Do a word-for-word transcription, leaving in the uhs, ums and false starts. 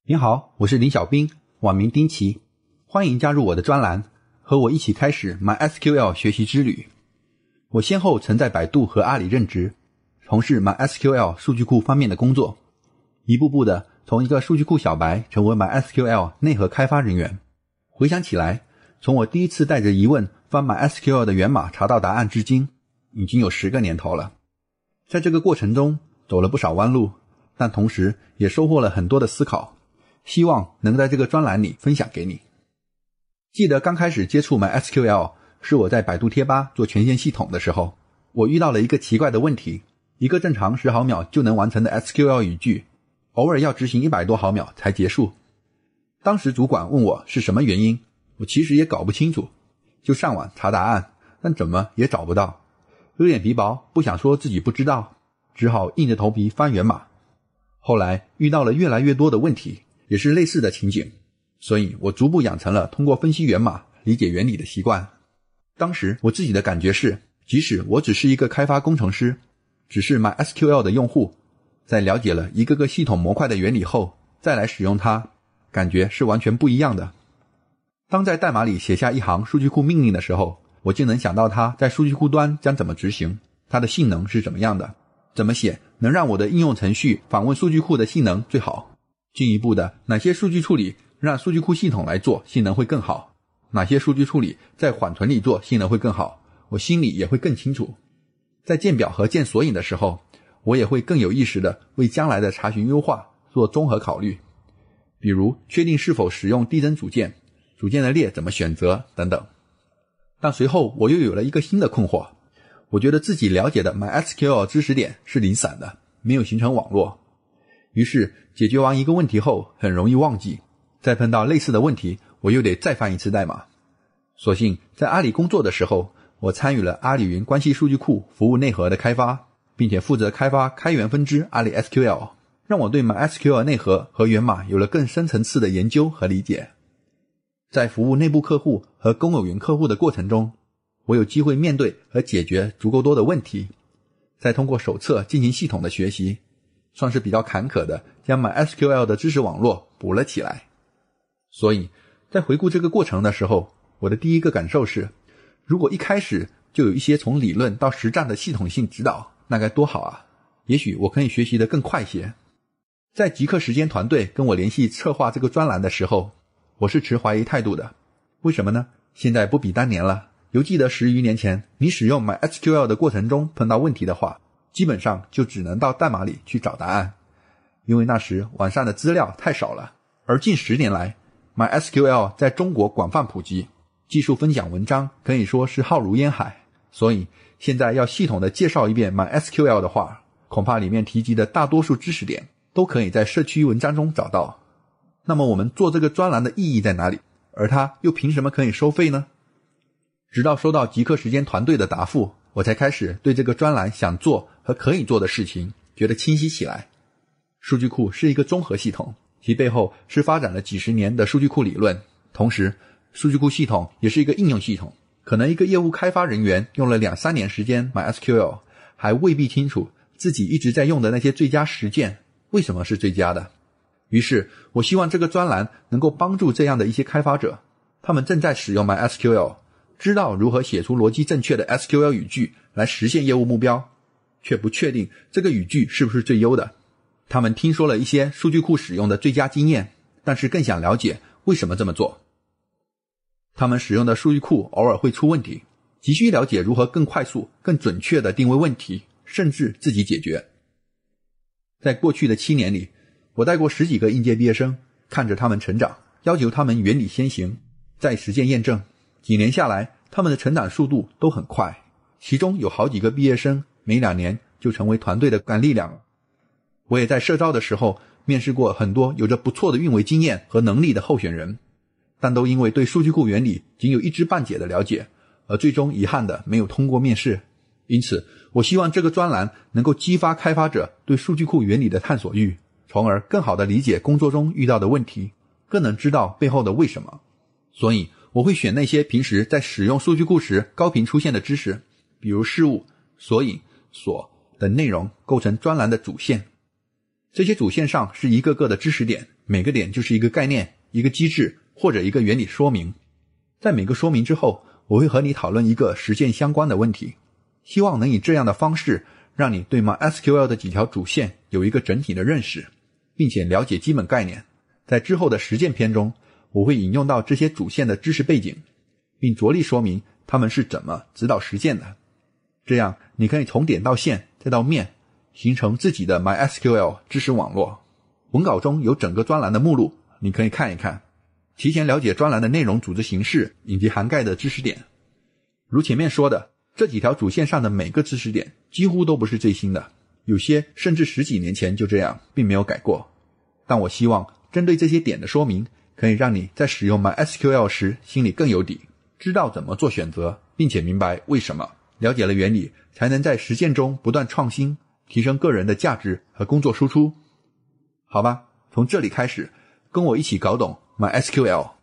您好，我是林小兵，网名丁奇，欢迎加入我的专栏，和我一起开始 MySQL 学习之旅。我先后曾在百度和阿里任职，从事 MySQL 数据库方面的工作，一步步的从一个数据库小白成为 MySQL 内核开发人员。回想起来，从我第一次带着疑问翻 MySQL 的源码查到答案至今，已经有十个年头了。在这个过程中走了不少弯路，但同时也收获了很多的思考，希望能在这个专栏里分享给你。记得刚开始接触 MySQL 是我在百度贴吧做权限系统的时候，我遇到了一个奇怪的问题，一个正常十毫秒就能完成的 S Q L 语句，偶尔要执行一百多毫秒才结束。当时主管问我是什么原因，我其实也搞不清楚，就上网查答案，但怎么也找不到，有点皮薄，不想说自己不知道，只好硬着头皮翻源码。后来遇到了越来越多的问题，也是类似的情景，所以我逐步养成了通过分析源码理解原理的习惯。当时我自己的感觉是，即使我只是一个开发工程师，只是 MySQL 的用户，在了解了一个个系统模块的原理后，再来使用它，感觉是完全不一样的。当在代码里写下一行数据库命令的时候，我就能想到它在数据库端将怎么执行，它的性能是怎么样的，怎么写能让我的应用程序访问数据库的性能最好，进一步的哪些数据处理让数据库系统来做性能会更好，哪些数据处理在缓存里做性能会更好，我心里也会更清楚。在建表和建索引的时候，我也会更有意识的为将来的查询优化做综合考虑，比如确定是否使用递增组件，组件的列怎么选择等等。但随后我又有了一个新的困惑，我觉得自己了解的 MySQL 知识点是零散的，没有形成网络。于是解决完一个问题后很容易忘记，再碰到类似的问题我又得再翻一次代码。所幸在阿里工作的时候，我参与了阿里云关系数据库服务内核的开发，并且负责开发开源分支阿里 S Q L， 让我对 MySQL 内核和源码有了更深层次的研究和理解。在服务内部客户和公有云客户的过程中，我有机会面对和解决足够多的问题，再通过手册进行系统的学习，算是比较坎坷的将 MySQL 的知识网络补了起来。所以在回顾这个过程的时候，我的第一个感受是，如果一开始就有一些从理论到实战的系统性指导，那该多好啊，也许我可以学习得更快些。在极客时间团队跟我联系策划这个专栏的时候，我是持怀疑态度的。为什么呢？现在不比当年了，犹记得十余年前你使用 MySQL 的过程中碰到问题的话，基本上就只能到代码里去找答案，因为那时网上的资料太少了。而近十年来 MySQL 在中国广泛普及，技术分享文章可以说是浩如烟海，所以现在要系统的介绍一遍 MySQL 的话，恐怕里面提及的大多数知识点都可以在社区文章中找到。那么我们做这个专栏的意义在哪里？而它又凭什么可以收费呢？直到收到极客时间团队的答复，我才开始对这个专栏想做和可以做的事情觉得清晰起来。数据库是一个综合系统，其背后是发展了几十年的数据库理论，同时数据库系统也是一个应用系统，可能一个业务开发人员用了两三年时间 MySQL， 还未必清楚自己一直在用的那些最佳实践为什么是最佳的。于是我希望这个专栏能够帮助这样的一些开发者，他们正在使用 MySQL， 知道如何写出逻辑正确的 S Q L 语句来实现业务目标，却不确定这个语句是不是最优的。他们听说了一些数据库使用的最佳经验，但是更想了解为什么这么做。他们使用的数据库偶尔会出问题，急需了解如何更快速、更准确地定位问题，甚至自己解决。在过去的七年里，我带过十几个应届毕业生，看着他们成长，要求他们原理先行，再实践验证。几年下来，他们的成长速度都很快，其中有好几个毕业生没两年就成为团队的干力量了。我也在社招的时候面试过很多有着不错的运维经验和能力的候选人，但都因为对数据库原理仅有一知半解的了解，而最终遗憾的没有通过面试。因此我希望这个专栏能够激发开发者对数据库原理的探索欲，从而更好地理解工作中遇到的问题，更能知道背后的为什么。所以我会选那些平时在使用数据库时高频出现的知识，比如事务、索引、锁等内容构成专栏的主线。 这些主线上是一个个的知识点，每个点就是一个概念、一个机制或者一个原理说明。在每个说明之后，我会和你讨论一个实践相关的问题，希望能以这样的方式让你对 MySQL 的几条主线有一个整体的认识，并且了解基本概念。在之后的实践篇中，我会引用到这些主线的知识背景，并着力说明它们是怎么指导实践的。这样你可以从点到线再到面，形成自己的 MySQL 知识网络。文稿中有整个专栏的目录，你可以看一看，提前了解专栏的内容、组织形式以及涵盖的知识点。如前面说的，这几条主线上的每个知识点几乎都不是最新的，有些甚至十几年前就这样，并没有改过。但我希望针对这些点的说明，可以让你在使用 MySQL 时心里更有底，知道怎么做选择，并且明白为什么。了解了原理，才能在实践中不断创新，提升个人的价值和工作输出。好吧，从这里开始，跟我一起搞懂 MySQL。